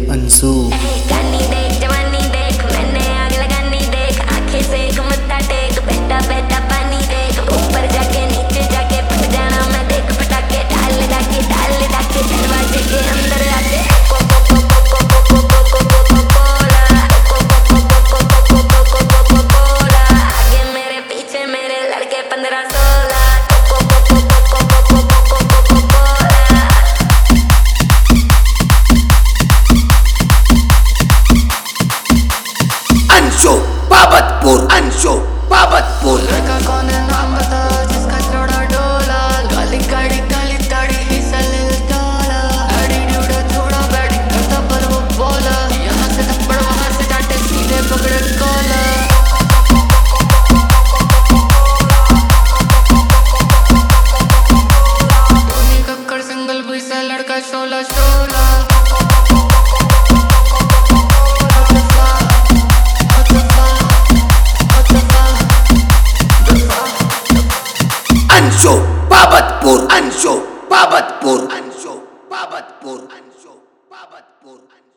अंशु। गानी देख जवानी देख मैंने आग लगानी देख आंखें से मत्था टेक बेटा बेटा पानी देख ऊपर जाके नीचे जाके फट जाना मैं देख पटाके डाल डाके दरवाजे के अंदर आके आगे मेरे पीछे मेरे लड़के 15-16 अंशु बाबतपुर लड़का कौन है नाम बता जिसका चौड़ा डोला काली ताड़ी हिस्सा ले डाला एटीट्यूड थोड़ा बैटिंग करता पर वो बोला यहाँ से थप्पड़ वहाँ से डांटे सीधे पकड़े कॉला धोनी कक्कड़ सिंगल भुईसा लड़का 16-16 अंशु बाबतपुर